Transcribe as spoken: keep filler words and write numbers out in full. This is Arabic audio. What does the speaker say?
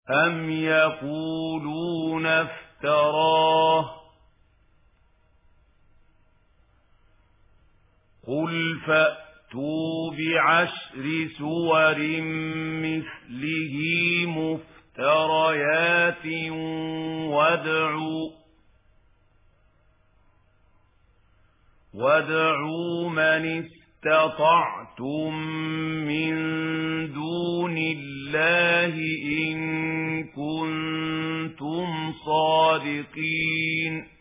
أَمْ يَقُولُونَ افْتَرَاهُ قُلْ فَأْتُوا بِعَشْرِ سُوَرٍ مِثْلِهِ مُفْتَرَيَاتٍ وَادْعُوا وَادْعُوا مَنِ اسْتَطَعْتُم مِّن دُونِ اللَّهِ إِن كُنتُمْ صَادِقِينَ